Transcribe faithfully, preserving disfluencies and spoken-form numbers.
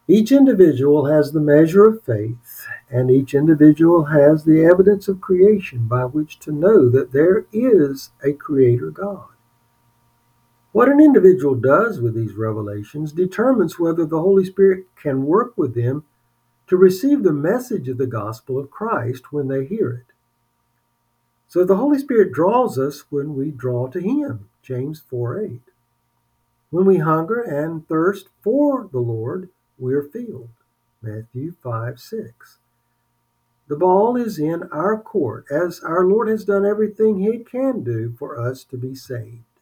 Each individual has the measure of faith, and each individual has the evidence of creation by which to know that there is a Creator God. What an individual does with these revelations determines whether the Holy Spirit can work with them to receive the message of the gospel of Christ when they hear it. So the Holy Spirit draws us when we draw to Him, James four eight. When we hunger and thirst for the Lord, we are filled, Matthew five six. The ball is in our court, as our Lord has done everything He can do for us to be saved.